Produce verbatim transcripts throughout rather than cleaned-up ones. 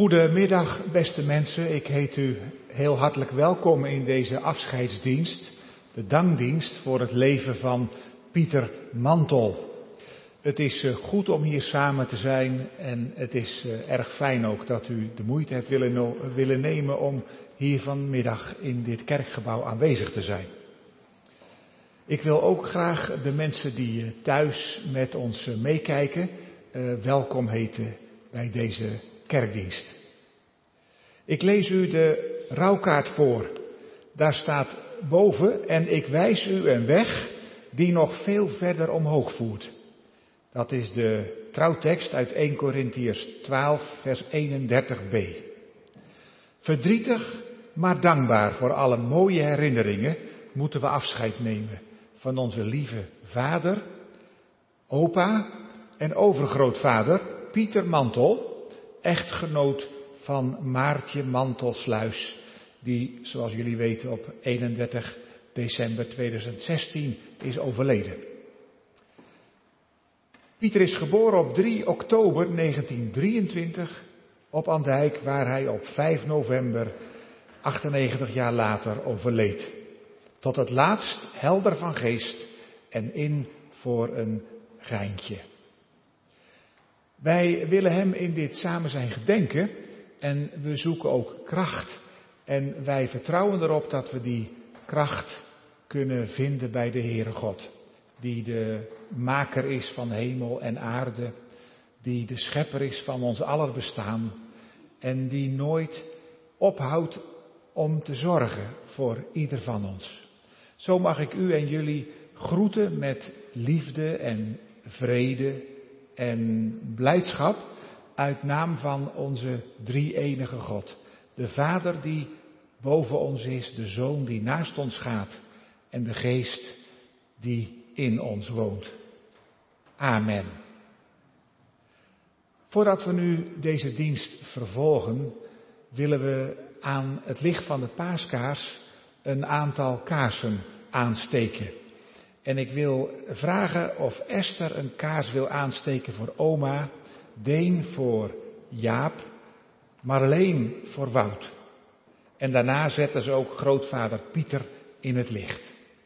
Goedemiddag, beste mensen. Ik heet u heel hartelijk welkom in deze afscheidsdienst, de dankdienst voor het leven van Pieter Mantel. Het is goed om hier samen te zijn en het is erg fijn ook dat u de moeite hebt willen, willen nemen om hier vanmiddag in dit kerkgebouw aanwezig te zijn. Ik wil ook graag de mensen die thuis met ons meekijken welkom heten bij deze kerkdienst. Ik lees u de rouwkaart voor. Daar staat boven: en ik wijs u een weg die nog veel verder omhoog voert. Dat is de trouwtekst uit eerste Korintiërs twaalf vers eenendertig b. Verdrietig, maar dankbaar voor alle mooie herinneringen moeten we afscheid nemen van onze lieve vader, opa en overgrootvader Pieter Mantel, echtgenoot van Maartje Mantelsluis, die, zoals jullie weten, op eenendertig december tweeduizend zestien is overleden. Pieter is geboren op drie oktober negentien drieëntwintig op Andijk, waar hij op vijf november achtennegentig jaar later overleed. Tot het laatst helder van geest en in voor een geintje. Wij willen hem in dit samen zijn gedenken en we zoeken ook kracht. En wij vertrouwen erop dat we die kracht kunnen vinden bij de Heere God. Die de maker is van hemel en aarde. Die de schepper is van ons aller bestaan. En die nooit ophoudt om te zorgen voor ieder van ons. Zo mag ik u en jullie groeten met liefde en vrede en blijdschap uit naam van onze drie-enige God. De Vader die boven ons is, de Zoon die naast ons gaat en de Geest die in ons woont. Amen. Voordat we nu deze dienst vervolgen, willen we aan het licht van de paaskaars een aantal kaarsen aansteken. En ik wil vragen of Esther een kaars wil aansteken voor oma, Deen voor Jaap, Marleen voor Wout. En daarna zetten ze ook grootvader Pieter in het licht.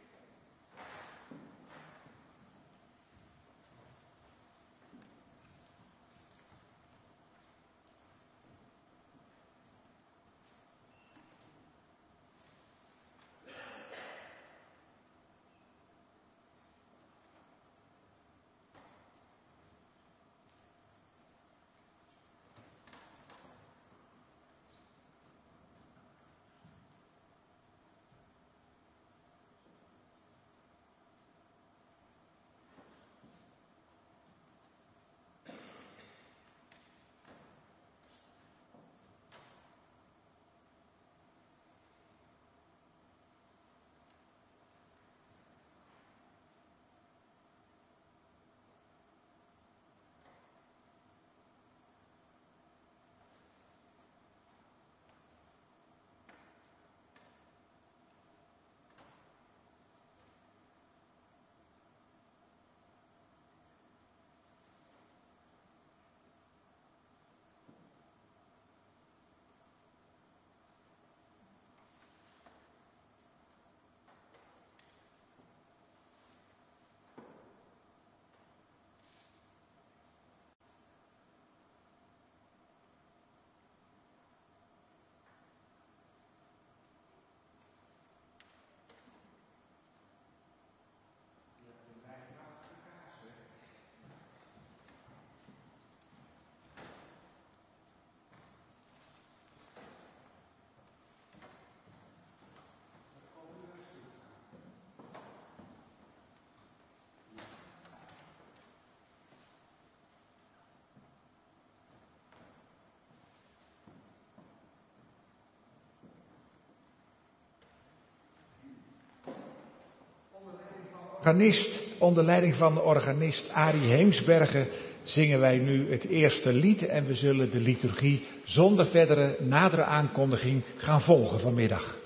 Organist, onder leiding van de organist Arie Heemsbergen zingen wij nu het eerste lied en we zullen de liturgie zonder verdere nadere aankondiging gaan volgen vanmiddag.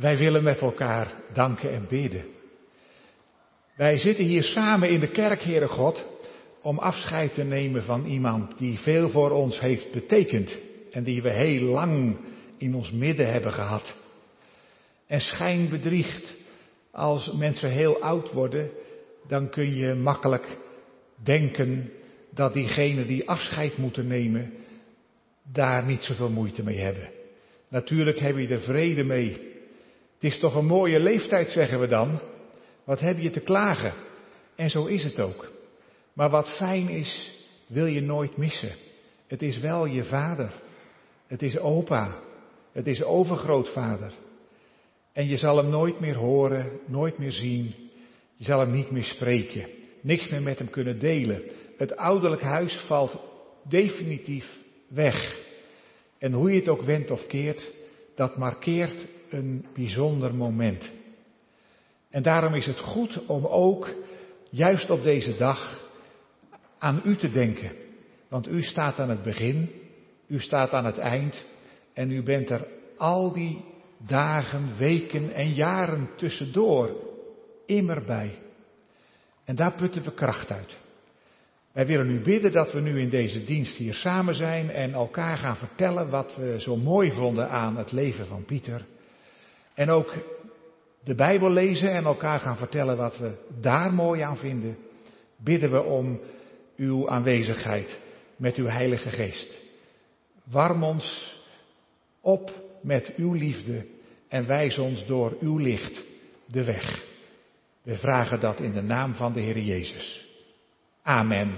Wij willen met elkaar danken en bidden. Wij zitten hier samen in de kerk, Heere God, om afscheid te nemen van iemand die veel voor ons heeft betekend en die we heel lang in ons midden hebben gehad. En schijn bedriegt, als mensen heel oud worden, dan kun je makkelijk denken dat diegenen die afscheid moeten nemen, daar niet zoveel moeite mee hebben. Natuurlijk heb je er vrede mee. Het is toch een mooie leeftijd, zeggen we dan. Wat heb je te klagen? En zo is het ook. Maar wat fijn is, wil je nooit missen. Het is wel je vader. Het is opa. Het is overgrootvader. En je zal hem nooit meer horen, nooit meer zien. Je zal hem niet meer spreken. Niks meer met hem kunnen delen. Het ouderlijk huis valt definitief weg. En hoe je het ook wendt of keert, dat markeert een bijzonder moment. En daarom is het goed om ook, juist op deze dag, aan u te denken. Want u staat aan het begin, u staat aan het eind en u bent er al die dagen, weken en jaren tussendoor immer bij. En daar putten we kracht uit. Wij willen u bidden dat we nu in deze dienst hier samen zijn en elkaar gaan vertellen wat we zo mooi vonden aan het leven van Pieter. En ook de Bijbel lezen en elkaar gaan vertellen wat we daar mooi aan vinden. Bidden we om uw aanwezigheid met uw Heilige Geest. Warm ons op met uw liefde en wijs ons door uw licht de weg. We vragen dat in de naam van de Heer Jezus. Amen.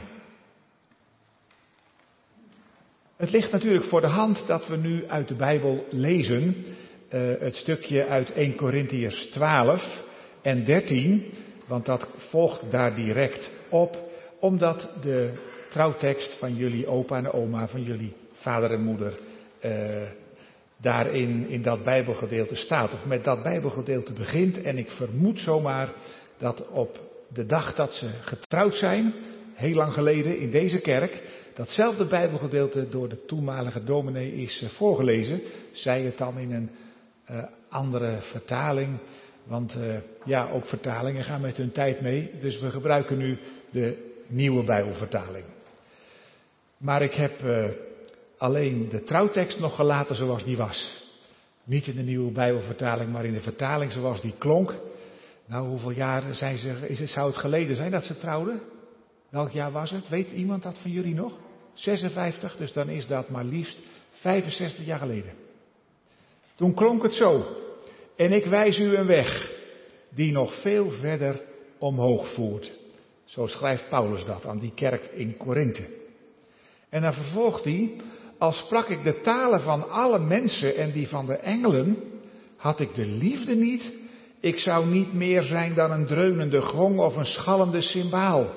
Het ligt natuurlijk voor de hand dat we nu uit de Bijbel lezen, uh, het stukje uit eerste Korintiërs twaalf en dertien, want dat volgt daar direct op, omdat de trouwtekst van jullie opa en oma, van jullie vader en moeder, uh, daarin in dat Bijbelgedeelte staat, of met dat Bijbelgedeelte begint. En ik vermoed zomaar dat op de dag dat ze getrouwd zijn, heel lang geleden in deze kerk, datzelfde Bijbelgedeelte door de toenmalige dominee is voorgelezen. Zij het dan in een uh, andere vertaling, want uh, ja, ook vertalingen gaan met hun tijd mee. Dus we gebruiken nu de nieuwe Bijbelvertaling. Maar ik heb uh, alleen de trouwtekst nog gelaten zoals die was. Niet in de nieuwe Bijbelvertaling, maar in de vertaling zoals die klonk. Nou, hoeveel jaren zijn ze, is het, zou het geleden zijn dat ze trouwden? Welk jaar was het? Weet iemand dat van jullie nog? zesenvijftig, dus dan is dat maar liefst vijfenzestig jaar geleden. Toen klonk het zo. En ik wijs u een weg die nog veel verder omhoog voert. Zo schrijft Paulus dat aan die kerk in Korinthe. En dan vervolgt hij, al sprak ik de talen van alle mensen en die van de engelen, had ik de liefde niet, ik zou niet meer zijn dan een dreunende gong of een schallende cymbaal.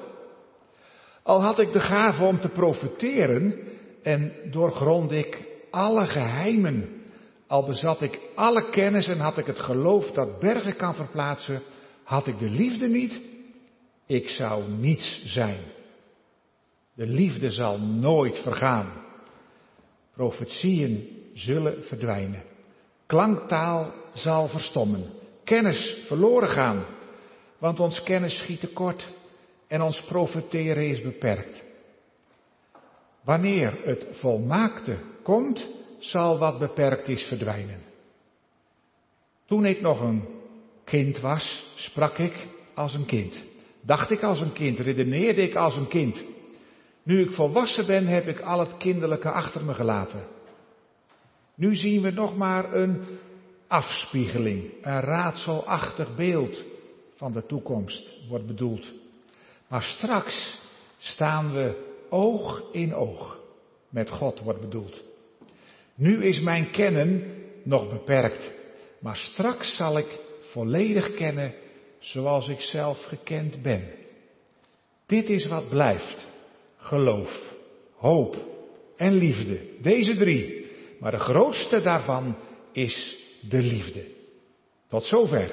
Al had ik de gave om te profeteren en doorgrond ik alle geheimen, al bezat ik alle kennis en had ik het geloof dat bergen kan verplaatsen, had ik de liefde niet, ik zou niets zijn. De liefde zal nooit vergaan. Profetieën zullen verdwijnen. Klanktaal zal verstommen. Kennis verloren gaan. Want ons kennis schiet tekort en ons profeteren is beperkt. Wanneer het volmaakte komt, zal wat beperkt is verdwijnen. Toen ik nog een kind was, sprak ik als een kind. Dacht ik als een kind, redeneerde ik als een kind. Nu ik volwassen ben, heb ik al het kinderlijke achter me gelaten. Nu zien we nog maar een afspiegeling, een raadselachtig beeld van de toekomst wordt bedoeld. Maar straks staan we oog in oog met God, wordt bedoeld. Nu is mijn kennen nog beperkt, maar straks zal ik volledig kennen zoals ik zelf gekend ben. Dit is wat blijft. Geloof, hoop en liefde. Deze drie. Maar de grootste daarvan is de liefde. Tot zover.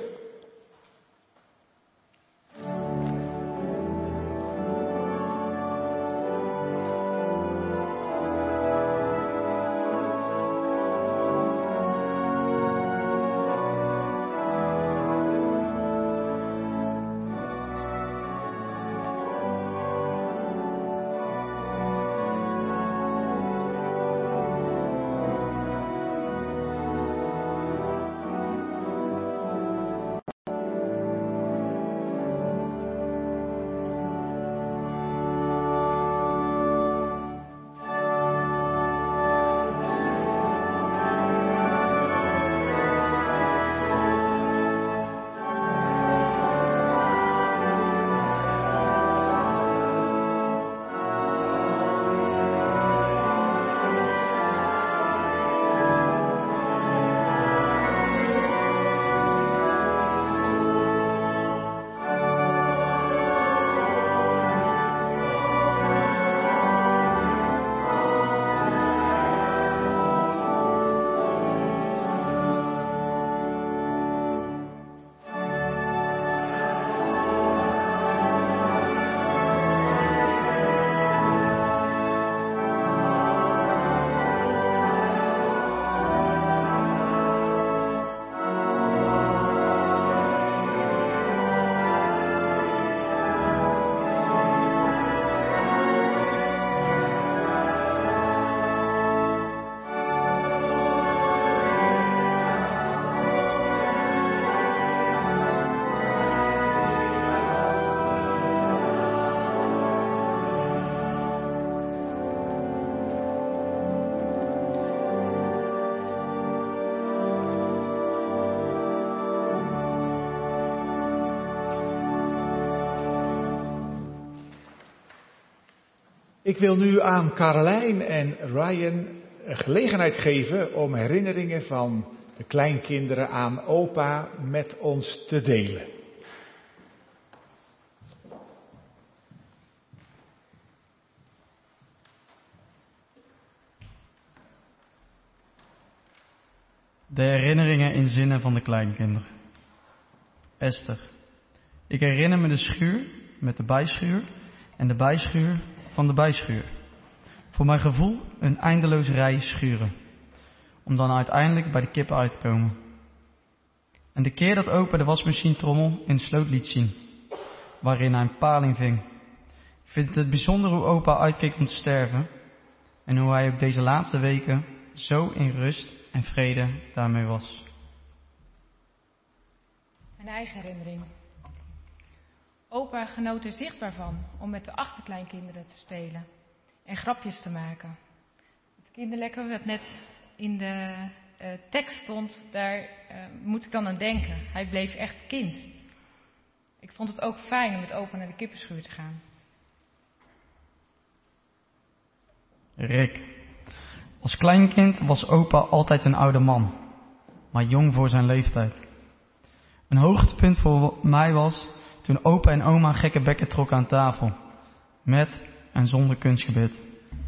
Ik wil nu aan Caroline en Ryan gelegenheid geven om herinneringen van de kleinkinderen aan opa met ons te delen. De herinneringen in zinnen van de kleinkinderen. Esther. Ik herinner me de schuur met de bijschuur en de bijschuur van de bijschuur. Voor mijn gevoel een eindeloze rij schuren. Om dan uiteindelijk bij de kippen uit te komen. En de keer dat opa de wasmachinetrommel in de sloot liet zien. Waarin hij een paling ving. Ik vind het bijzonder hoe opa uitkeek om te sterven. En hoe hij op deze laatste weken zo in rust en vrede daarmee was. Mijn eigen herinnering. Opa genoot er zichtbaar van om met de achterkleinkinderen te spelen en grapjes te maken. Het kinderlekker wat net in de uh, tekst stond, daar uh, moet ik dan aan denken. Hij bleef echt kind. Ik vond het ook fijn om met opa naar de kippenschuur te gaan. Rick. Als kleinkind was opa altijd een oude man, maar jong voor zijn leeftijd. Een hoogtepunt voor mij was toen opa en oma gekke bekken trokken aan tafel, met en zonder kunstgebit.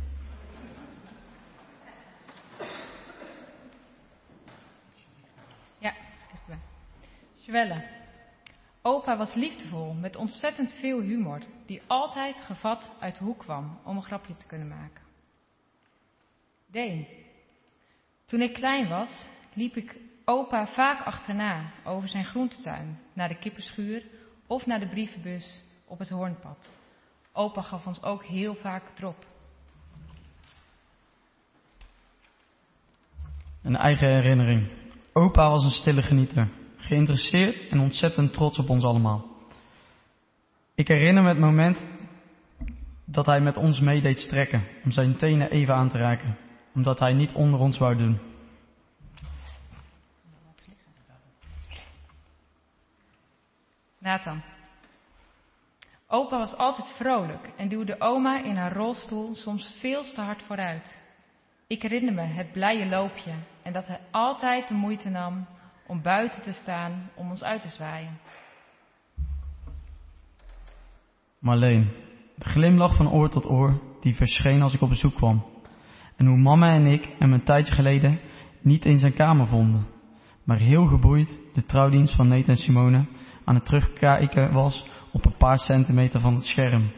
Ja, dichterbij. Joelle. Opa was liefdevol, met ontzettend veel humor, die altijd gevat uit de hoek kwam om een grapje te kunnen maken. Deen. Toen ik klein was, liep ik opa vaak achterna over zijn groentetuin, naar de kippenschuur of naar de brievenbus op het Hoornpad. Opa gaf ons ook heel vaak drop. Een eigen herinnering. Opa was een stille genieter, geïnteresseerd en ontzettend trots op ons allemaal. Ik herinner me het moment dat hij met ons mee deed strekken, om zijn tenen even aan te raken, omdat hij niet onder ons wou doen. Nathan. Opa was altijd vrolijk en duwde oma in haar rolstoel soms veel te hard vooruit. Ik herinner me het blije loopje en dat hij altijd de moeite nam om buiten te staan om ons uit te zwaaien. Marleen. De glimlach van oor tot oor die verscheen als ik op bezoek kwam. En hoe mama en ik hem een tijdje geleden niet in zijn kamer vonden, maar heel geboeid de trouwdienst van Neet en Simone aan het terugkijken was op een paar centimeter van het scherm.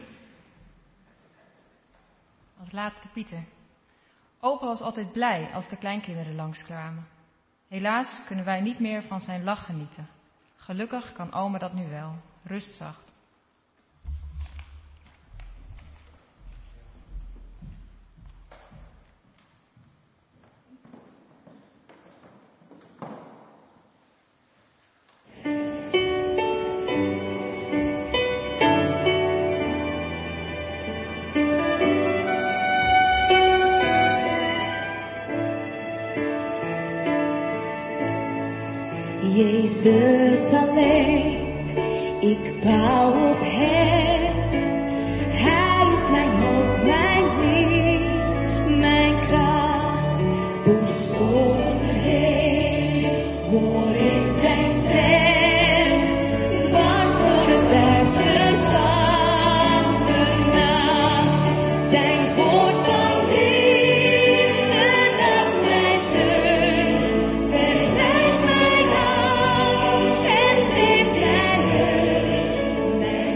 Als laatste Pieter. Opa was altijd blij als de kleinkinderen langskwamen. Helaas kunnen wij niet meer van zijn lach genieten. Gelukkig kan oma dat nu wel, rustzacht. Jezus alleen, ik bouw op Hem. Hij is mijn hoop, mijn lief, mijn kracht. Door stormen heen hoor ik zijn stem. Dwars door de duister van de nacht. Zijn woord van liefde dat mij steunt. Verleidt mij aan en vindt hij rust.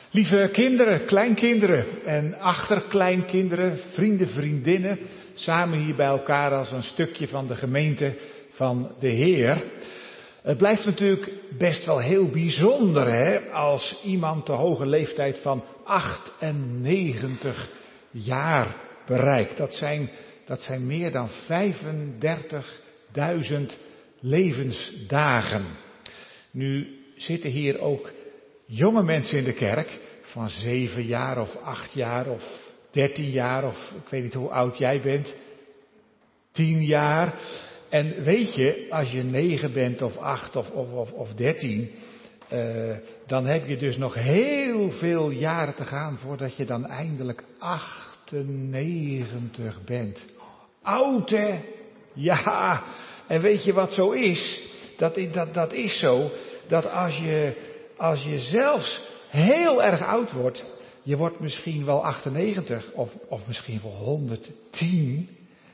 Lieve kinderen, kleinkinderen en achterkleinkinderen, vrienden, vriendinnen, samen hier bij elkaar als een stukje van de gemeente van de Heer. Het blijft natuurlijk best wel heel bijzonder, hè, als iemand de hoge leeftijd van achtennegentig jaar bereikt. Dat zijn, dat zijn meer dan vijfendertigduizend levensdagen. Nu zitten hier ook jonge mensen in de kerk van zeven jaar of acht jaar of dertien jaar of ik weet niet hoe oud jij bent, tien jaar. En weet je, als je negen bent of acht of, of, of, of dertien, uh, dan heb je dus nog heel veel jaren te gaan voordat je dan eindelijk achtennegentig bent. Oud hè? Ja, en weet je wat zo is? Dat, dat, dat is zo, dat als je, als je zelfs heel erg oud wordt, je wordt misschien wel achtennegentig of, of misschien wel honderdtien,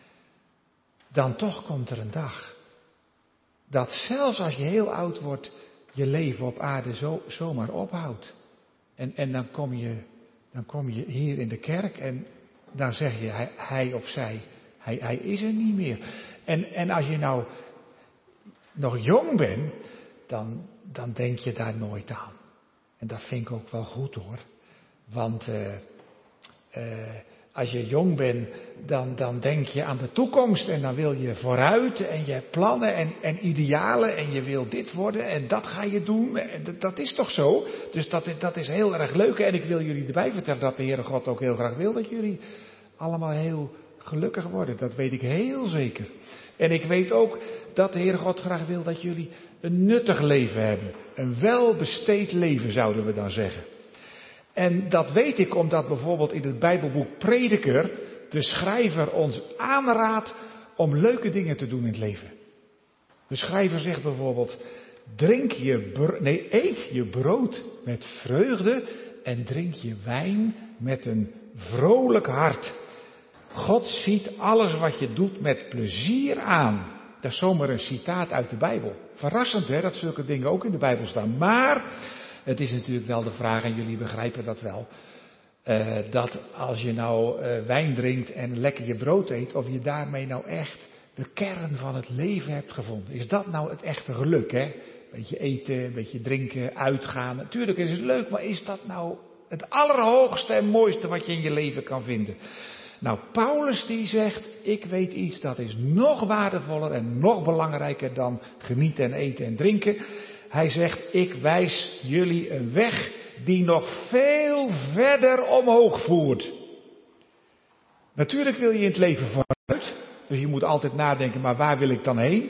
dan toch komt er een dag dat zelfs als je heel oud wordt, je leven op aarde zo, zomaar ophoudt. En, en dan, kom je, dan kom je hier in de kerk en dan zeg je, hij, hij of zij, hij, hij is er niet meer. En, en als je nou nog jong bent, dan, dan denk je daar nooit aan. En dat vind ik ook wel goed hoor. Want uh, uh, als je jong bent, dan, dan denk je aan de toekomst en dan wil je vooruit en je hebt plannen en, en idealen en je wil dit worden en dat ga je doen. En dat, dat is toch zo? Dus dat, dat is heel erg leuk en ik wil jullie erbij vertellen dat de Heere God ook heel graag wil dat jullie allemaal heel gelukkig worden. Dat weet ik heel zeker. En ik weet ook dat de Heere God graag wil dat jullie een nuttig leven hebben. Een welbesteed leven zouden we dan zeggen. En dat weet ik omdat bijvoorbeeld in het Bijbelboek Prediker de schrijver ons aanraadt om leuke dingen te doen in het leven. De schrijver zegt bijvoorbeeld, drink je bro- nee, eet je brood met vreugde en drink je wijn met een vrolijk hart. God ziet alles wat je doet met plezier aan. Dat is zomaar een citaat uit de Bijbel. Verrassend hè, dat zulke dingen ook in de Bijbel staan. Maar het is natuurlijk wel de vraag, en jullie begrijpen dat wel, uh, dat als je nou uh, wijn drinkt en lekker je brood eet, of je daarmee nou echt de kern van het leven hebt gevonden. Is dat nou het echte geluk, hè? Een beetje eten, een beetje drinken, uitgaan. Natuurlijk is het leuk, maar is dat nou het allerhoogste en mooiste wat je in je leven kan vinden? Nou, Paulus die zegt, ik weet iets dat is nog waardevoller en nog belangrijker dan genieten en eten en drinken. Hij zegt, ik wijs jullie een weg die nog veel verder omhoog voert. Natuurlijk wil je in het leven vooruit, dus je moet altijd nadenken, maar waar wil ik dan heen?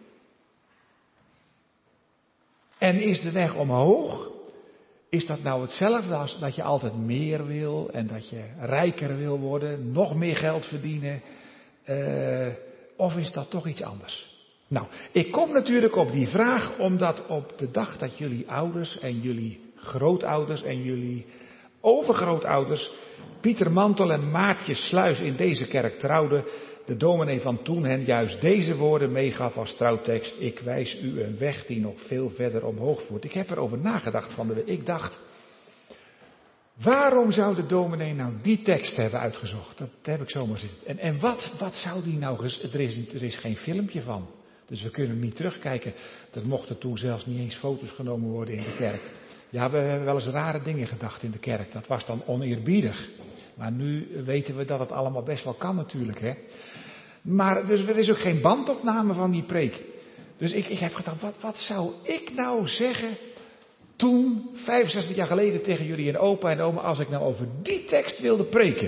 En is de weg omhoog, is dat nou hetzelfde als dat je altijd meer wil en dat je rijker wil worden, nog meer geld verdienen, uh, of is dat toch iets anders? Nou, ik kom natuurlijk op die vraag omdat op de dag dat jullie ouders en jullie grootouders en jullie overgrootouders Pieter Mantel en Maartje Sluis in deze kerk trouwden, de dominee van toen hen juist deze woorden meegaf als trouwtekst. Ik wijs u een weg die nog veel verder omhoog voert. Ik heb erover nagedacht van de week. Ik dacht, waarom zou de dominee nou die tekst hebben uitgezocht? Dat heb ik zomaar zitten. En, en wat, wat zou die nou... Er is, er is geen filmpje van. Dus we kunnen niet terugkijken. Er mochten toen zelfs niet eens foto's genomen worden in de kerk. Ja, we hebben wel eens rare dingen gedacht in de kerk. Dat was dan oneerbiedig. Maar nu weten we dat het allemaal best wel kan natuurlijk, hè. Maar dus er is ook geen bandopname van die preek. Dus ik, ik heb gedacht, wat, wat zou ik nou zeggen toen, vijfenzestig jaar geleden, tegen jullie en opa en oma, als ik nou over die tekst wilde preken?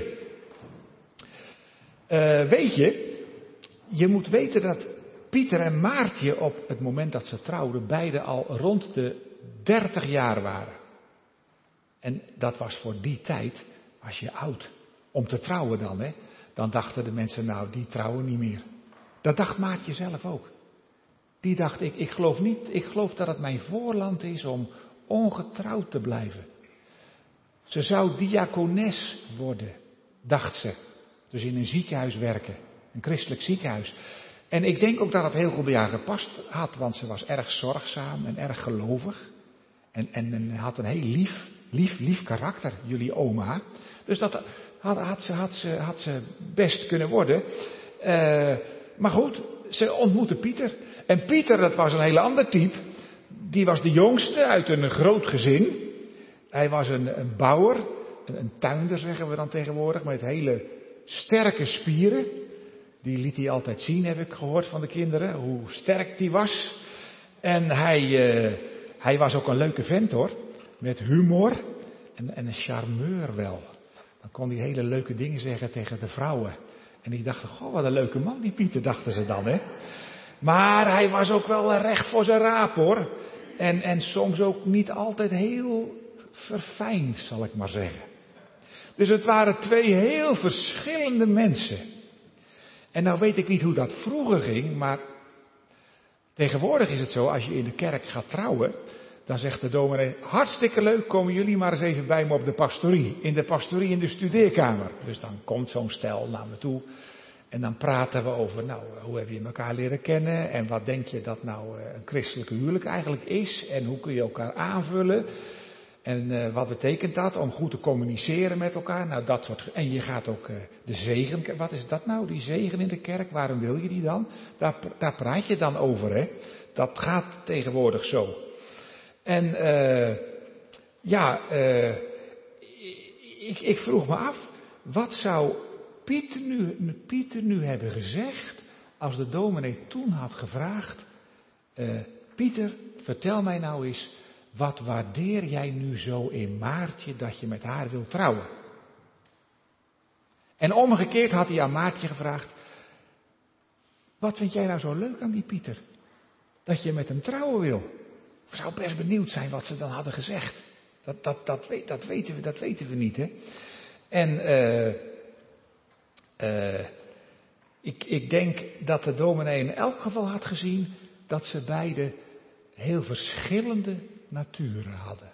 Uh, weet je, je moet weten dat Pieter en Maartje op het moment dat ze trouwden, beide al rond de dertig jaar waren. En dat was voor die tijd, was je oud. Om te trouwen dan, hè. Dan dachten de mensen, nou, die trouwen niet meer. Dat dacht Maartje zelf ook. Die dacht, ik, ik geloof niet, ik geloof dat het mijn voorland is om ongetrouwd te blijven. Ze zou diakones worden, dacht ze. Dus in een ziekenhuis werken, een christelijk ziekenhuis. En ik denk ook dat het heel goed bij haar gepast had, want ze was erg zorgzaam en erg gelovig. En, en, en had een heel lief lief, lief karakter, jullie oma. Dus dat had, had, ze, had, ze, had ze best kunnen worden. Uh, maar goed, ze ontmoette Pieter. En Pieter, dat was een hele ander type. Die was de jongste uit een groot gezin. Hij was een, een bouwer, een, een tuinder zeggen we dan tegenwoordig, met hele sterke spieren. Die liet hij altijd zien, heb ik gehoord van de kinderen, hoe sterk die was. En hij, uh, hij was ook een leuke vent hoor, met humor en, en een charmeur wel. Dan kon hij hele leuke dingen zeggen tegen de vrouwen. En die dachten, goh, wat een leuke man die Pieter, dachten ze dan, hè. Maar hij was ook wel recht voor zijn raap, hoor. En, en soms ook niet altijd heel verfijnd, zal ik maar zeggen. Dus het waren twee heel verschillende mensen. En nou weet ik niet hoe dat vroeger ging, maar tegenwoordig is het zo, als je in de kerk gaat trouwen, dan zegt de dominee, hartstikke leuk, komen jullie maar eens even bij me op de pastorie. In de pastorie in de studeerkamer. Dus dan komt zo'n stel naar me toe. En dan praten we over, nou, hoe heb je elkaar leren kennen? En wat denk je dat nou een christelijke huwelijk eigenlijk is? En hoe kun je elkaar aanvullen? En uh, wat betekent dat om goed te communiceren met elkaar? Nou, dat soort. En je gaat ook uh, de zegen. Wat is dat nou, die zegen in de kerk? Waarom wil je die dan? Daar, daar praat je dan over, hè? Dat gaat tegenwoordig zo. En uh, ja, uh, ik, ik vroeg me af, wat zou Pieter nu, Pieter nu hebben gezegd als de dominee toen had gevraagd, uh, Pieter, vertel mij nou eens, wat waardeer jij nu zo in Maartje dat je met haar wilt trouwen? En omgekeerd had hij aan Maartje gevraagd, wat vind jij nou zo leuk aan die Pieter? Dat je met hem trouwen wil. Ik zou best benieuwd zijn wat ze dan hadden gezegd. Dat, dat, dat, weet, dat, weten, we, dat weten we niet, hè. En uh, uh, ik, ik denk dat de dominee in elk geval had gezien dat ze beide heel verschillende naturen hadden.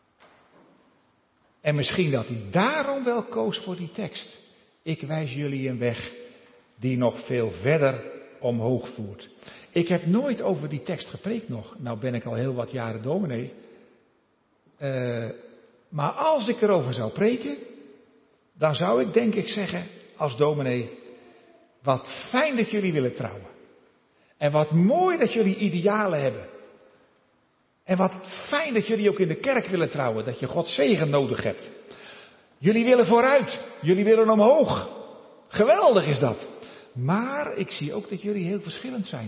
En misschien dat hij daarom wel koos voor die tekst. Ik wijs jullie een weg die nog veel verder omhoog voert. Ik heb nooit over die tekst gepreekt nog. Nou ben ik al heel wat jaren dominee. Uh, maar als ik erover zou preken, dan zou ik denk ik zeggen als dominee, wat fijn dat jullie willen trouwen. En wat mooi dat jullie idealen hebben. En wat fijn dat jullie ook in de kerk willen trouwen, dat je Gods zegen nodig hebt. Jullie willen vooruit, jullie willen omhoog. Geweldig is dat. Maar ik zie ook dat jullie heel verschillend zijn.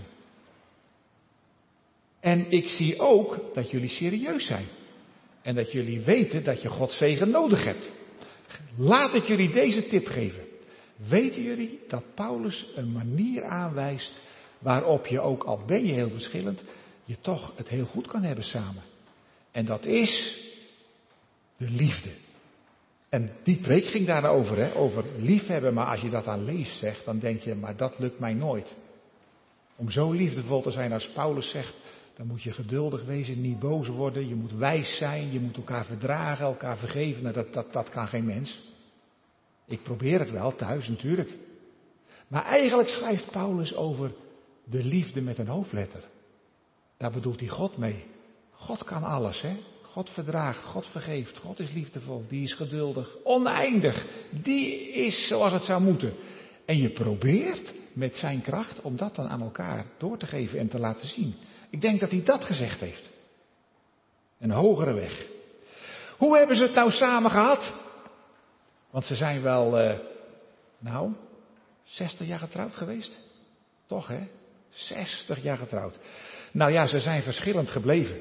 En ik zie ook dat jullie serieus zijn. En dat jullie weten dat je Gods zegen nodig hebt. Laat ik jullie deze tip geven. Weten jullie dat Paulus een manier aanwijst waarop je ook al ben je heel verschillend, je toch het heel goed kan hebben samen. En dat is de liefde. En die preek ging daarover, hè, over liefhebben. Maar als je dat aan leest zegt, dan denk je, maar dat lukt mij nooit. Om zo liefdevol te zijn als Paulus zegt, dan moet je geduldig wezen, niet boos worden. Je moet wijs zijn, je moet elkaar verdragen, elkaar vergeven. Nou, dat, dat, dat kan geen mens. Ik probeer het wel thuis natuurlijk. Maar eigenlijk schrijft Paulus over de liefde met een hoofdletter. Daar bedoelt hij God mee. God kan alles, hè. God verdraagt, God vergeeft, God is liefdevol, die is geduldig, oneindig. Die is zoals het zou moeten. En je probeert met zijn kracht om dat dan aan elkaar door te geven en te laten zien. Ik denk dat hij dat gezegd heeft. Een hogere weg. Hoe hebben ze het nou samen gehad? Want ze zijn wel, uh, nou, zestig jaar getrouwd geweest. Toch, hè? zestig jaar getrouwd. Nou ja, ze zijn verschillend gebleven.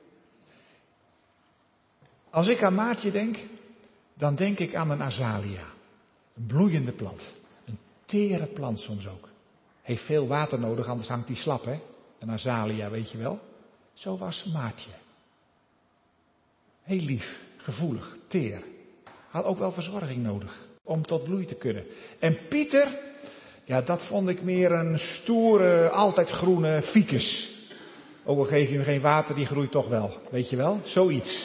Als ik aan Maartje denk, dan denk ik aan een azalia. Een bloeiende plant. Een tere plant soms ook. Heeft veel water nodig, anders hangt die slap, hè? Een azalia, weet je wel. Zo was Maartje. Heel lief, gevoelig, teer. Had ook wel verzorging nodig om tot bloei te kunnen. En Pieter, ja, dat vond ik meer een stoere, altijd groene ficus. Ook al geef je hem geen water, die groeit toch wel. Weet je wel? Zoiets.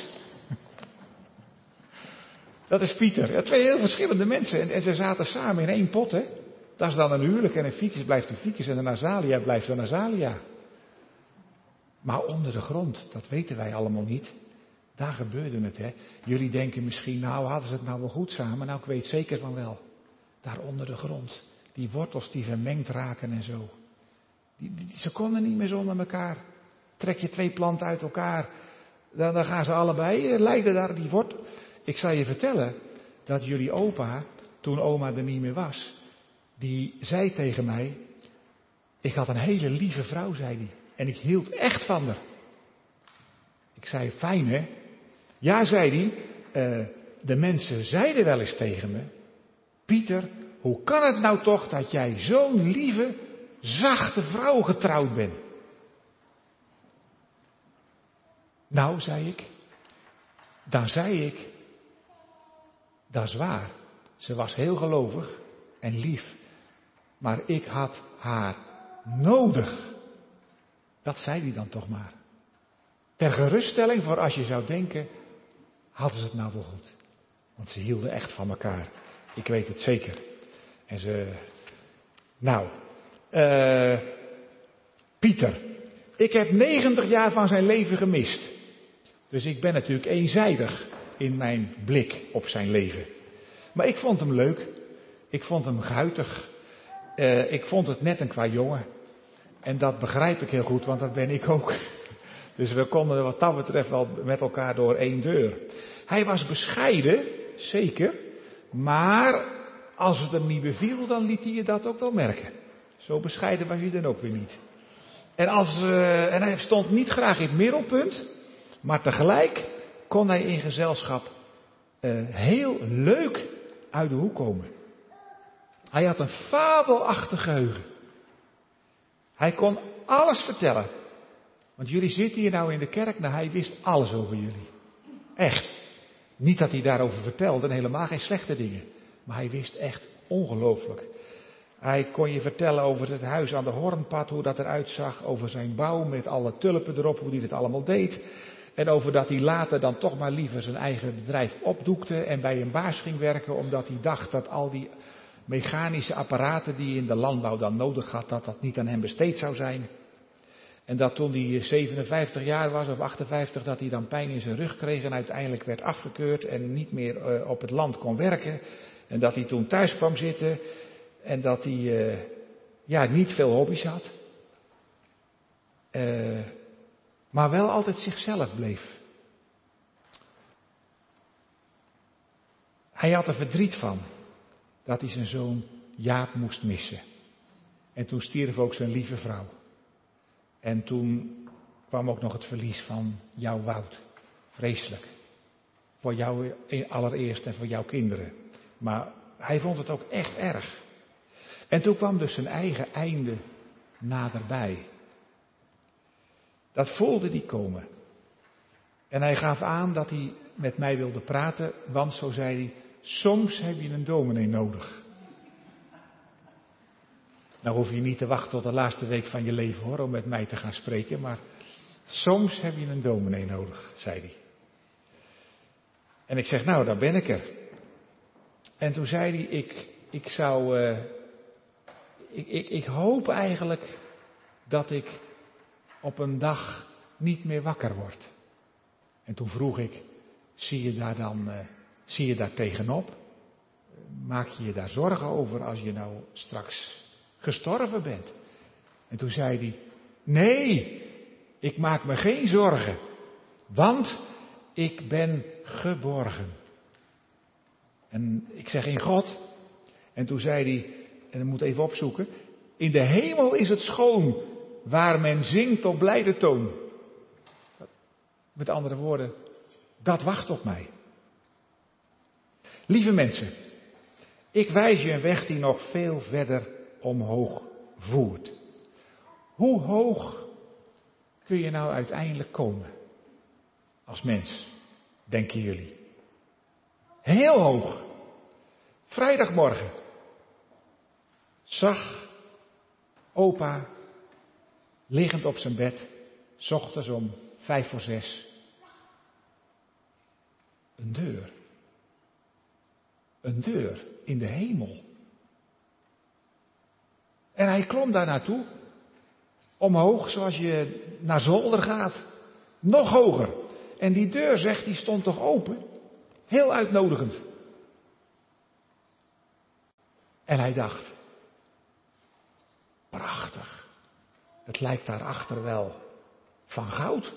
Dat is Pieter. Twee heel verschillende mensen. En, en ze zaten samen in één pot, hè. Dat is dan een huwelijk en een ficus blijft een ficus en een azalia blijft een azalia. Maar onder de grond, dat weten wij allemaal niet. Daar gebeurde het, hè. Jullie denken misschien, nou hadden ze het nou wel goed samen. Nou, ik weet zeker van wel. Daar onder de grond. Die wortels die vermengd raken en zo. Die, die, ze konden niet meer zonder elkaar. Trek je twee planten uit elkaar. Dan, dan gaan ze allebei eh, lijden daar. Die wortel. Ik zal je vertellen dat jullie opa, toen oma er niet meer was, die zei tegen mij, ik had een hele lieve vrouw, zei hij. En ik hield echt van haar. Ik zei, fijn hè? Ja, zei hij, uh, de mensen zeiden wel eens tegen me, Pieter, hoe kan het nou toch dat jij zo'n lieve, zachte vrouw getrouwd bent? Nou, zei ik, dan zei ik, dat is waar. Ze was heel gelovig en lief, maar ik had haar nodig. Dat zei hij dan toch maar. Ter geruststelling voor als je zou denken, hadden ze het nou wel goed. Want ze hielden echt van elkaar. Ik weet het zeker. En ze, nou, uh, Pieter. Ik heb negentig jaar van zijn leven gemist. Dus ik ben natuurlijk eenzijdig in mijn blik op zijn leven. Maar ik vond hem leuk. Ik vond hem guitig. Uh, ik vond het net een qua jongen. En dat begrijp ik heel goed, want dat ben ik ook. Dus we konden wat dat betreft wel met elkaar door één deur. Hij was bescheiden, zeker. Maar als het hem niet beviel, dan liet hij je dat ook wel merken. Zo bescheiden was hij dan ook weer niet. En, als, uh, en hij stond niet graag in het middelpunt. Maar tegelijk kon hij in gezelschap uh, heel leuk uit de hoek komen. Hij had een fabelachtig geheugen. Hij kon alles vertellen. Want jullie zitten hier nou in de kerk, nou hij wist alles over jullie. Echt. Niet dat hij daarover vertelde en helemaal geen slechte dingen. Maar hij wist echt ongelooflijk. Hij kon je vertellen over het huis aan de Hornpad, hoe dat eruit zag. Over zijn bouw met alle tulpen erop, hoe hij het allemaal deed. En over dat hij later dan toch maar liever zijn eigen bedrijf opdoekte en bij een baas ging werken, omdat hij dacht dat al die mechanische apparaten die hij in de landbouw dan nodig had, dat dat niet aan hem besteed zou zijn. En dat toen hij zevenenvijftig jaar was of achtenvijftig, dat hij dan pijn in zijn rug kreeg en uiteindelijk werd afgekeurd en niet meer uh, op het land kon werken. En dat hij toen thuis kwam zitten en dat hij uh, ja, niet veel hobby's had. Uh, maar wel altijd zichzelf bleef. Hij had er verdriet van dat hij zijn zoon Jaap moest missen. En toen stierf ook zijn lieve vrouw. En toen kwam ook nog het verlies van jouw Wout. Vreselijk. Voor jou allereerst en voor jouw kinderen. Maar hij vond het ook echt erg. En toen kwam dus zijn eigen einde naderbij. Dat voelde hij komen. En hij gaf aan dat hij met mij wilde praten, want zo zei hij, soms heb je een dominee nodig. Nou hoef je niet te wachten tot de laatste week van je leven hoor, om met mij te gaan spreken, maar soms heb je een dominee nodig, zei hij. En ik zeg, nou, daar ben ik er. En toen zei hij, ik, ik zou, uh, ik, ik, ik hoop eigenlijk dat ik op een dag niet meer wakker word. En toen vroeg ik, zie je daar dan, uh, zie je daar tegenop? Maak je je daar zorgen over als je nou straks gestorven bent? En toen zei hij, nee, ik maak me geen zorgen, want ik ben geborgen. En ik zeg in God. En toen zei hij, en ik moet even opzoeken, in de hemel is het schoon, waar men zingt op blijde toon. Met andere woorden, dat wacht op mij. Lieve mensen, ik wijs je een weg die nog veel verder omhoog voert. Hoe hoog kun je nou uiteindelijk komen als mens, denken jullie? Heel hoog. Vrijdagmorgen zag opa liggend op zijn bed, 's ochtends om vijf voor zes, een deur. Een deur in de hemel. En hij klom daar naartoe, omhoog zoals je naar zolder gaat, nog hoger. En die deur, zegt, die stond toch open? Heel uitnodigend. En hij dacht, prachtig. Het lijkt daarachter wel van goud.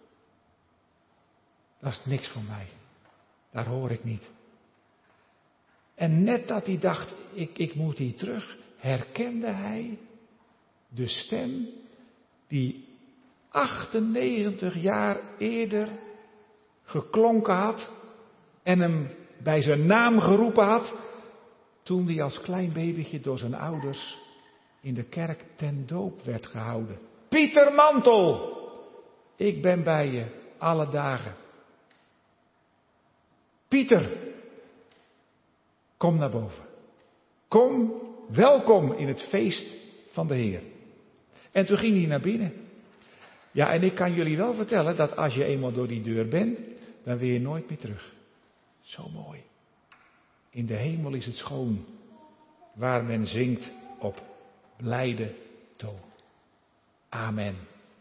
Dat is niks voor mij. Daar hoor ik niet. En net dat hij dacht, ik, ik moet hier terug, herkende hij de stem die achtennegentig jaar eerder geklonken had en hem bij zijn naam geroepen had, toen hij als klein babytje door zijn ouders in de kerk ten doop werd gehouden. Pieter Mantel, ik ben bij je alle dagen. Pieter, kom naar boven. Kom, welkom in het feest van de Heer. En toen ging hij naar binnen. Ja, en ik kan jullie wel vertellen dat als je eenmaal door die deur bent, dan weer je nooit meer terug. Zo mooi. In de hemel is het schoon, waar men zingt op blijde toon. Amen.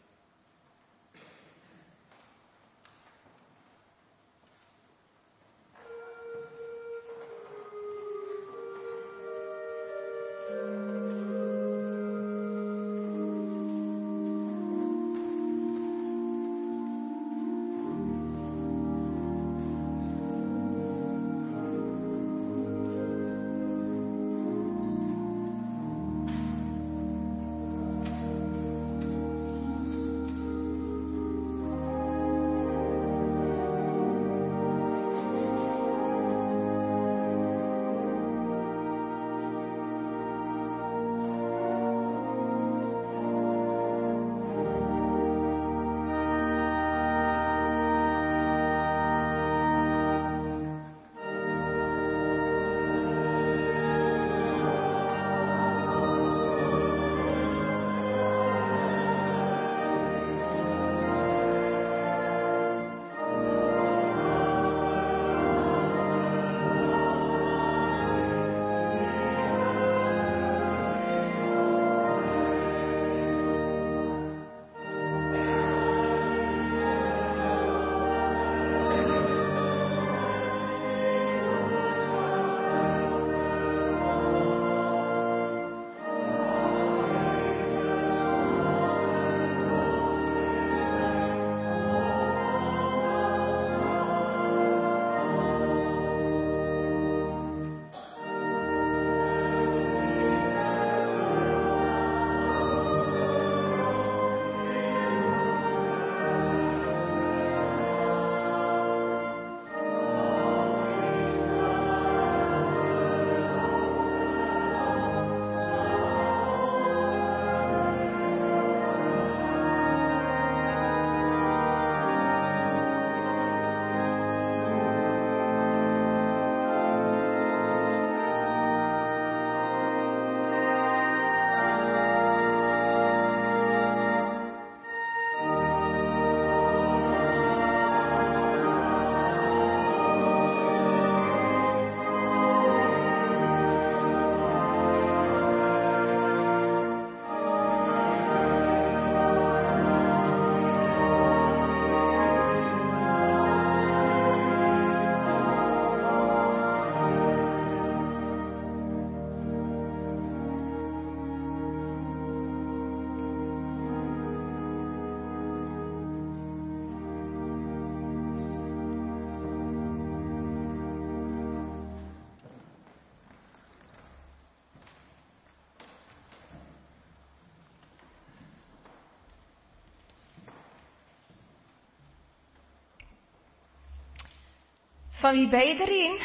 Van wie ben je erin?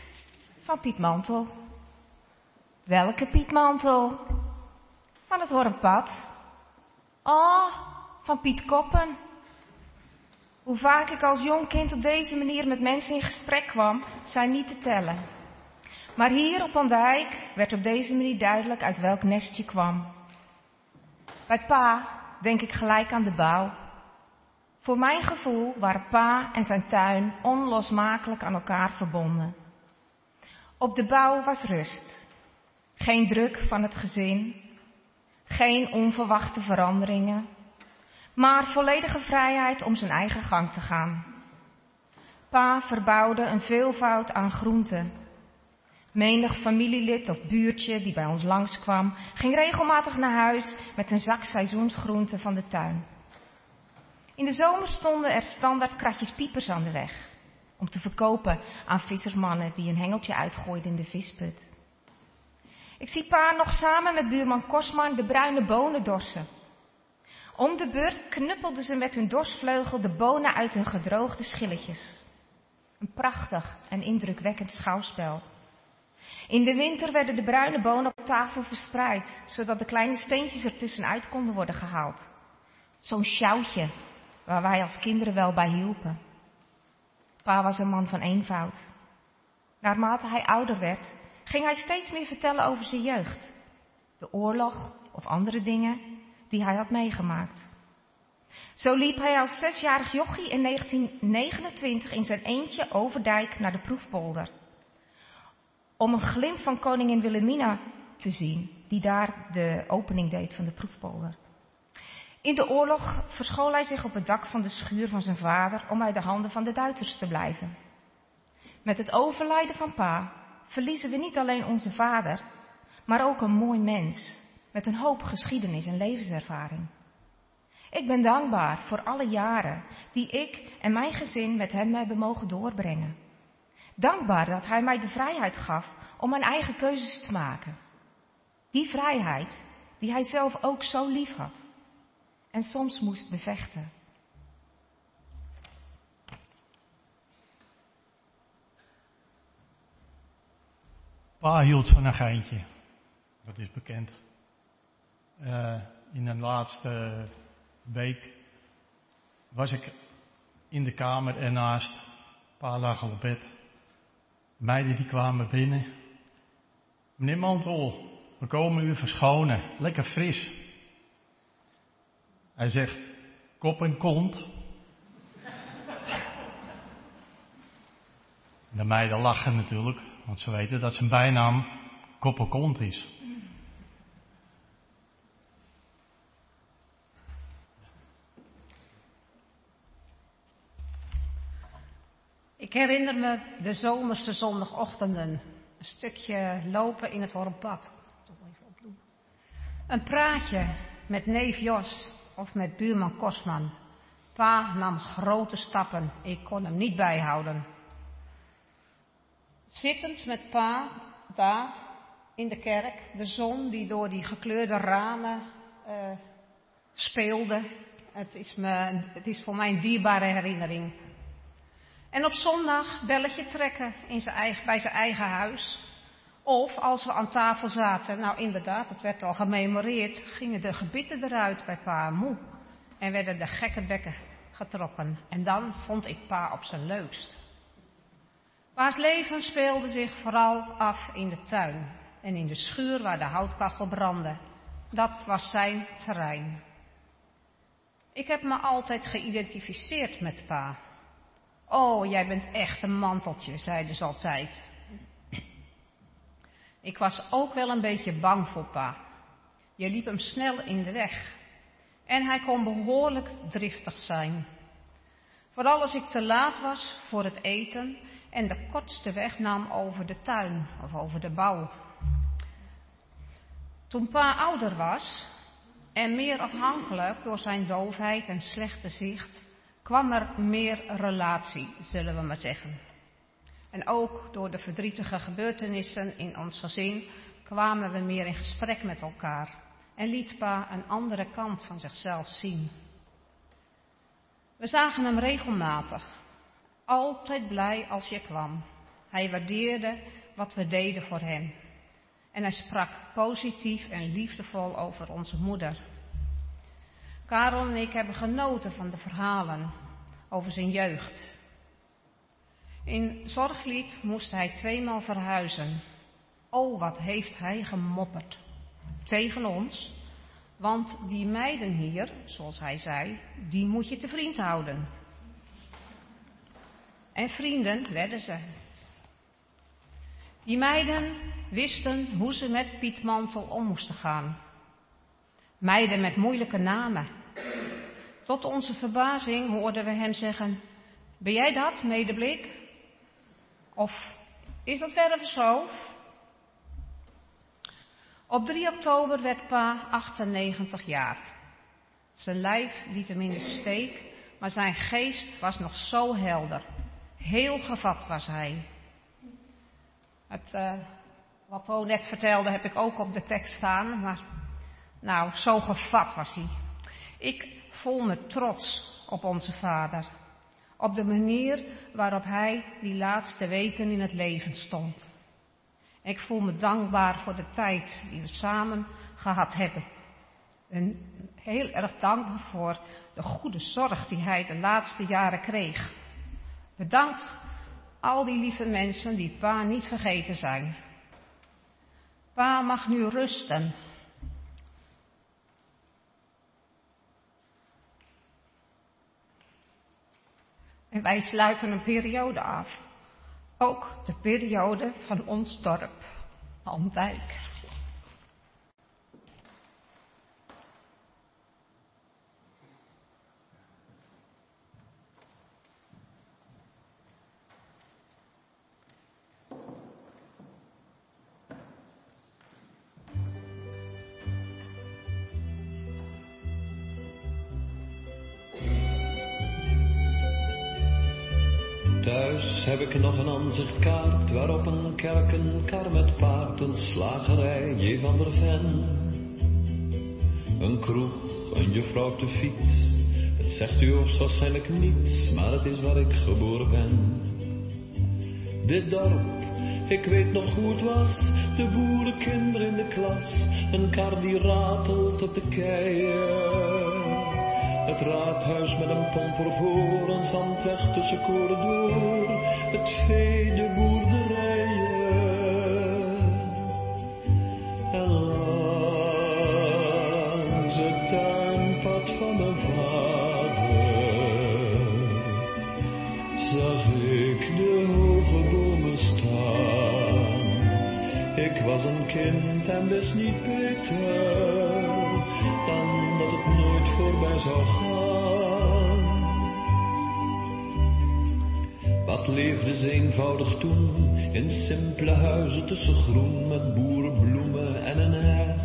Van Piet Mantel. Welke Piet Mantel? Van het Hornpad. Oh, van Piet Koppen. Hoe vaak ik als jong kind op deze manier met mensen in gesprek kwam, zijn niet te tellen. Maar hier op Andijk werd op deze manier duidelijk uit welk nest je kwam. Bij pa denk ik gelijk aan de bouw. Voor mijn gevoel waren pa en zijn tuin onlosmakelijk aan elkaar verbonden. Op de bouw was rust. Geen druk van het gezin. Geen onverwachte veranderingen. Maar volledige vrijheid om zijn eigen gang te gaan. Pa verbouwde een veelvoud aan groenten. Menig familielid of buurtje die bij ons langskwam, ging regelmatig naar huis met een zak seizoensgroenten van de tuin. In de zomer stonden er standaard kratjes piepers aan de weg, om te verkopen aan vissersmannen die een hengeltje uitgooiden in de visput. Ik zie pa nog samen met buurman Kosman de bruine bonen dorsen. Om de beurt knuppelden ze met hun dorsvleugel de bonen uit hun gedroogde schilletjes. Een prachtig en indrukwekkend schouwspel. In de winter werden de bruine bonen op tafel verspreid, zodat de kleine steentjes er tussenuit konden worden gehaald. Zo'n sjouwtje, waar wij als kinderen wel bij hielpen. Pa was een man van eenvoud. Naarmate hij ouder werd, ging hij steeds meer vertellen over zijn jeugd. De oorlog of andere dingen die hij had meegemaakt. Zo liep hij als zesjarig jochie in negentien negenentwintig in zijn eentje overdijk naar de Proefpolder. Om een glimp van koningin Wilhelmina te zien, die daar de opening deed van de Proefpolder. In de oorlog verschool hij zich op het dak van de schuur van zijn vader om uit de handen van de Duitsers te blijven. Met het overlijden van pa verliezen we niet alleen onze vader, maar ook een mooi mens met een hoop geschiedenis en levenservaring. Ik ben dankbaar voor alle jaren die ik en mijn gezin met hem hebben mogen doorbrengen. Dankbaar dat hij mij de vrijheid gaf om mijn eigen keuzes te maken. Die vrijheid die hij zelf ook zo lief had en soms moest bevechten. Pa hield van een geintje, dat is bekend. Uh, in de laatste week was ik in de kamer ernaast. Pa lag al op bed. Meiden die kwamen binnen. Meneer Mantel, we komen u verschonen. Lekker fris. Hij zegt, kop en kont. De meiden lachen natuurlijk, want ze weten dat zijn bijnaam kop en kont is. Ik herinner me de zomerse zondagochtenden. Een stukje lopen in het Hornpad. Een praatje met neef Jos of met buurman Kosman. Pa nam grote stappen. Ik kon hem niet bijhouden. Zittend met pa daar in de kerk. De zon die door die gekleurde ramen uh, speelde. Het is, me, het is voor mij een dierbare herinnering. En op zondag belletje trekken in zijn eigen, bij zijn eigen huis. Of als we aan tafel zaten, nou inderdaad, het werd al gememoreerd, gingen de gebitten eruit bij pa en moe. En werden de gekke bekken getrokken. En dan vond ik pa op zijn leukst. Pa's leven speelde zich vooral af in de tuin. En in de schuur waar de houtkachel brandde. Dat was zijn terrein. Ik heb me altijd geïdentificeerd met pa. Oh, jij bent echt een manteltje, zeiden ze altijd. Ik was ook wel een beetje bang voor pa. Je liep hem snel in de weg. En hij kon behoorlijk driftig zijn. Vooral als ik te laat was voor het eten en de kortste weg nam over de tuin of over de bouw. Toen pa ouder was en meer afhankelijk door zijn doofheid en slechte zicht, kwam er meer relatie, zullen we maar zeggen. En ook door de verdrietige gebeurtenissen in ons gezin kwamen we meer in gesprek met elkaar en liet pa een andere kant van zichzelf zien. We zagen hem regelmatig, altijd blij als je kwam. Hij waardeerde wat we deden voor hem. En hij sprak positief en liefdevol over onze moeder. Karel en ik hebben genoten van de verhalen over zijn jeugd. In Zorglied moest hij tweemaal verhuizen. Oh, wat heeft hij gemopperd. Tegen ons, want die meiden hier, zoals hij zei, die moet je te vriend houden. En vrienden werden ze. Die meiden wisten hoe ze met Piet Mantel om moesten gaan. Meiden met moeilijke namen. Tot onze verbazing hoorden we hem zeggen, Ben jij dat, Medeblik? Of is dat verder zo? Op drie oktober werd pa achtennegentig jaar. Zijn lijf liet hem in de steek, maar zijn geest was nog zo helder. Heel gevat was hij. Het, uh, wat O net vertelde heb ik ook op de tekst staan, maar nou, zo gevat was hij. Ik voel me trots op onze vader. Op de manier waarop hij die laatste weken in het leven stond. Ik voel me dankbaar voor de tijd die we samen gehad hebben. En heel erg dankbaar voor de goede zorg die hij de laatste jaren kreeg. Bedankt al die lieve mensen die pa niet vergeten zijn. Pa mag nu rusten. En wij sluiten een periode af. Ook de periode van ons dorp, Andijk. Thuis heb ik nog een aanzichtkaart waarop een kerk, een kar met paard, een slagerij, J. van der Ven. Een kroeg, een juffrouw op de fiets. Het zegt u hoogstwaarschijnlijk niets, maar het is waar ik geboren ben. Dit dorp, ik weet nog hoe het was, de boerenkinderen in de klas, een kar die ratelt op de keien. Het raadhuis met een pomper voor, een zandweg tussen koren door, het vee, de boerderijen. En langs het tuinpad van mijn vader zag ik de hoge bomen staan. Ik was een kind en wist niet beter dan dat het nooit voorbij zou gaan. Wat leefde ze eenvoudig toen, in simpele huizen tussen groen, met boerenbloemen en een heg.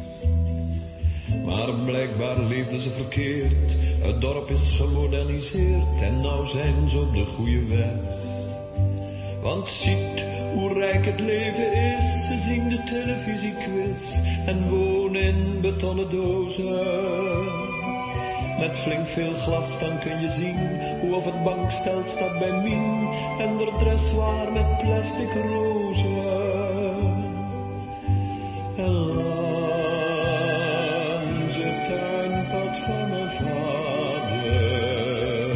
Maar blijkbaar leefden ze verkeerd, het dorp is gemoderniseerd en nou zijn ze op de goede weg. Want ziet hoe rijk het leven is, ze zien de televisiequiz en wonen in betonnen dozen. Met flink veel glas dan kun je zien hoe of het bankstel staat bij Mien en de dressoir met plastic rozen. En langs het tuinpad van mijn vader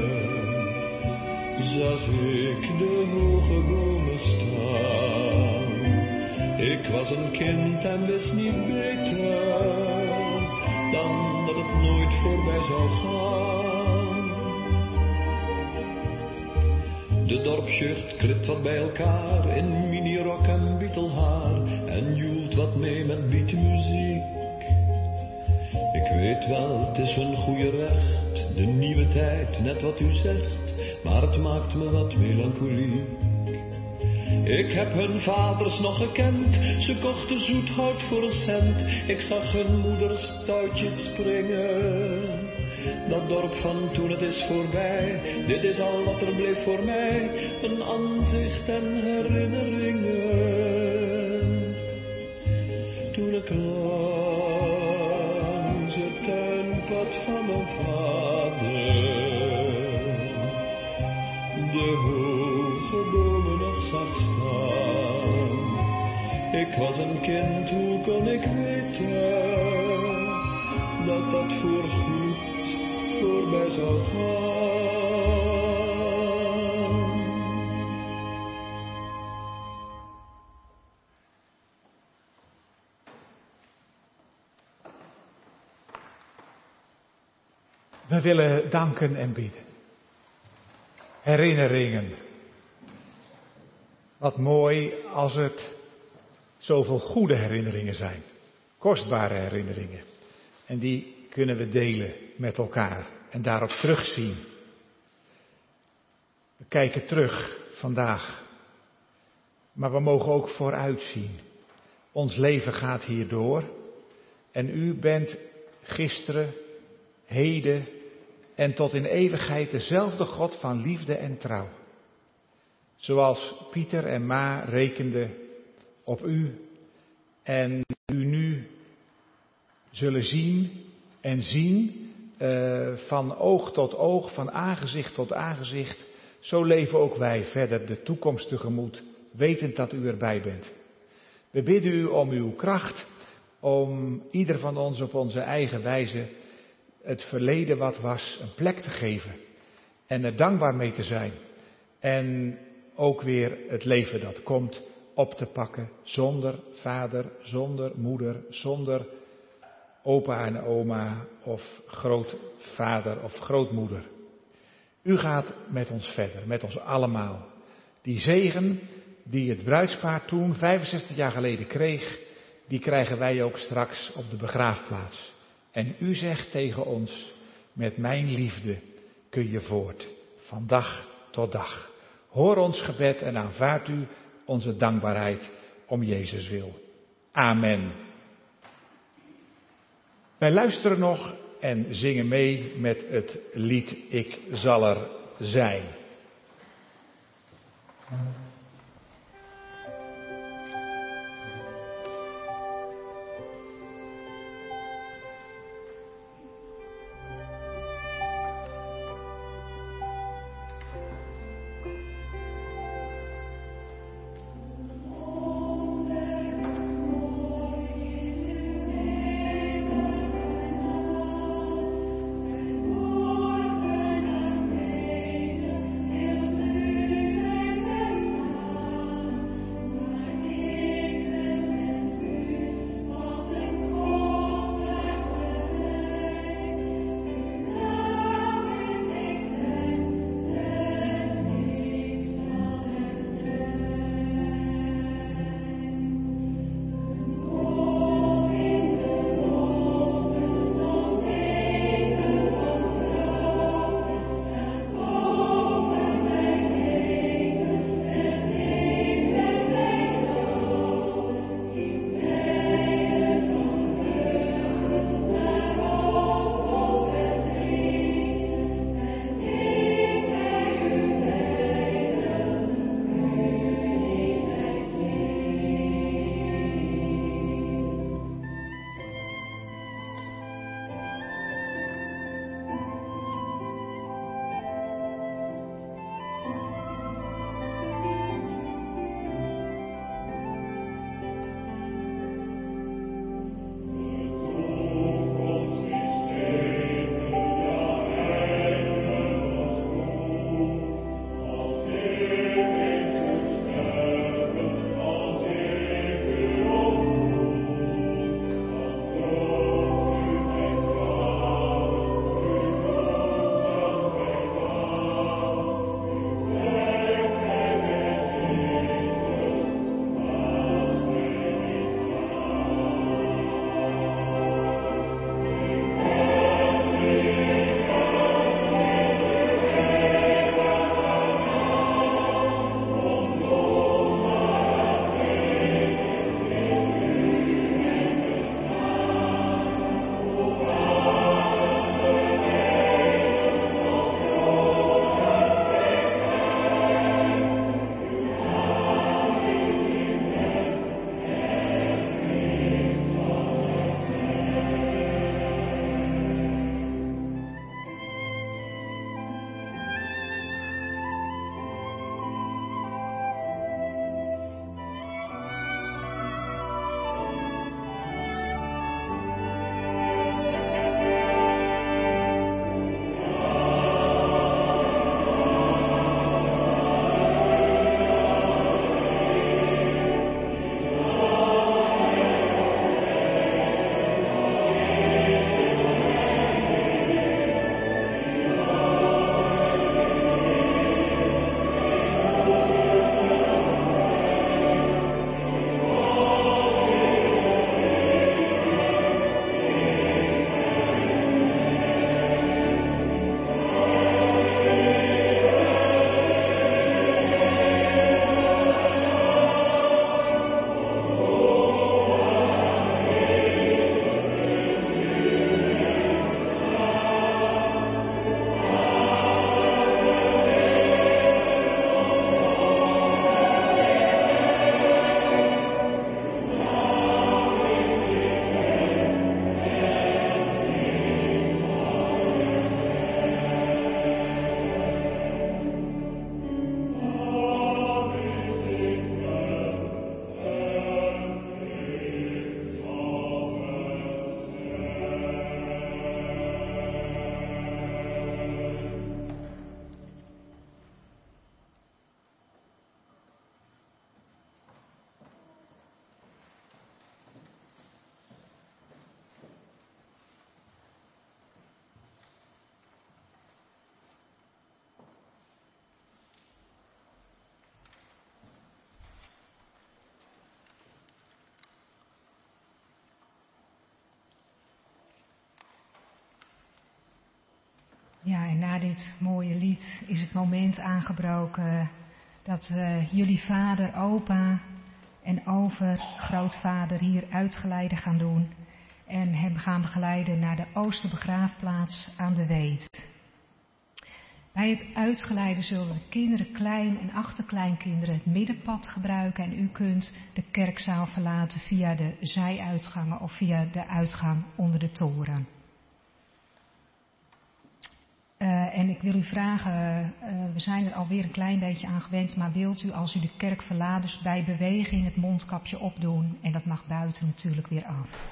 zag ik de hoge bomen staan. Ik was een kind en wist niet beter dan dat het nooit voorbij zou gaan. De dorpsjeugd klipt wat bij elkaar in minirok en bietelhaar en joelt wat mee met beatmuziek. Ik weet wel, het is hun goede recht, de nieuwe tijd, net wat u zegt, maar het maakt me wat melancholiek. Ik heb hun vaders nog gekend, ze kochten zoethout voor een cent. Ik zag hun moeders touwtjes springen. Dat dorp van toen, het is voorbij, dit is al wat er bleef voor mij. Een aanzicht en herinneringen. Toen ik langs het tuinpad van mijn vader de hoge bomen nog zag staan. Ik was een kind, hoe kon ik weten dat dat voorgoed voorbij zou gaan. We willen danken en bidden. Herinneringen. Wat mooi als het zoveel goede herinneringen zijn. Kostbare herinneringen. En die kunnen we delen met elkaar en daarop terugzien. We kijken terug vandaag. Maar we mogen ook vooruitzien. Ons leven gaat hier door. En u bent gisteren, heden en tot in eeuwigheid dezelfde God van liefde en trouw. Zoals Pieter en Ma rekenden op u en u nu zullen zien en zien uh, van oog tot oog, van aangezicht tot aangezicht. Zo leven ook wij verder de toekomst tegemoet, wetend dat u erbij bent. We bidden u om uw kracht, om ieder van ons op onze eigen wijze het verleden wat was een plek te geven en er dankbaar mee te zijn. En ook weer het leven dat komt op te pakken zonder vader, zonder moeder, zonder opa en oma of grootvader of grootmoeder. U gaat met ons verder, met ons allemaal. Die zegen die het bruidspaar toen vijfenzestig jaar geleden kreeg, die krijgen wij ook straks op de begraafplaats. En u zegt tegen ons, met mijn liefde kun je voort, van dag tot dag. Hoor ons gebed en aanvaard u onze dankbaarheid om Jezus wil. Amen. Wij luisteren nog en zingen mee met het lied Ik zal er zijn. Thank En na dit mooie lied is het moment aangebroken dat we jullie vader, opa en overgrootvader hier uitgeleide gaan doen. En hem gaan begeleiden naar de Oosterbegraafplaats aan de Weet. Bij het uitgeleiden zullen de kinderen, klein- en achterkleinkinderen het middenpad gebruiken. En u kunt de kerkzaal verlaten via de zijuitgangen of via de uitgang onder de toren. Uh, en ik wil u vragen, uh, we zijn er alweer een klein beetje aan gewend, maar wilt u als u de kerk verlaat, dus bij beweging het mondkapje opdoen en dat mag buiten natuurlijk weer af.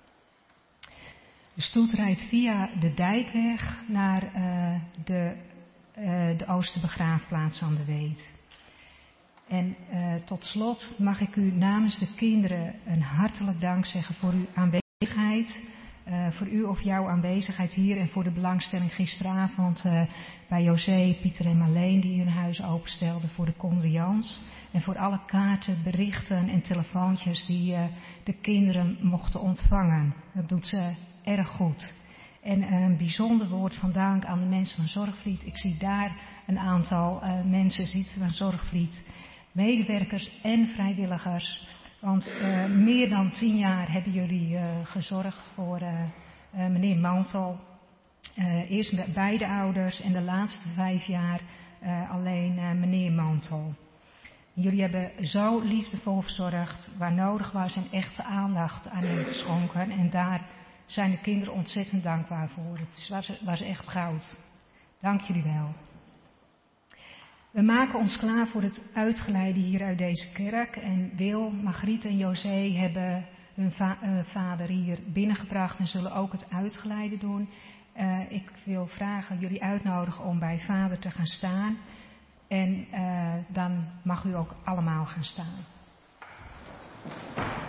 De stoet rijdt via de Dijkweg naar uh, de, uh, de Oosterbegraafplaats aan de Weet. En uh, tot slot mag ik u namens de kinderen een hartelijk dank zeggen voor uw aanwezigheid. Uh, voor u of jouw aanwezigheid hier en voor de belangstelling gisteravond uh, bij José, Pieter en Marleen die hun huis openstelden voor de condoleance. En voor alle kaarten, berichten en telefoontjes die uh, de kinderen mochten ontvangen. Dat doet ze erg goed. En uh, een bijzonder woord van dank aan de mensen van Zorgvliet. Ik zie daar een aantal uh, mensen zitten van Zorgvliet. Medewerkers en vrijwilligers. Want uh, meer dan tien jaar hebben jullie uh, gezorgd voor uh, uh, meneer Mantel. Uh, eerst beide ouders en de laatste vijf jaar uh, alleen uh, meneer Mantel. Jullie hebben zo liefdevol verzorgd, waar nodig was en echte aandacht aan hem geschonken. En daar zijn de kinderen ontzettend dankbaar voor. Het was, was echt goud. Dank jullie wel. We maken ons klaar voor het uitgeleide hier uit deze kerk. En Wil, Margriet en José hebben hun va- uh, vader hier binnengebracht en zullen ook het uitgeleide doen. Uh, ik wil vragen, jullie uitnodigen om bij vader te gaan staan. En uh, dan mag u ook allemaal gaan staan.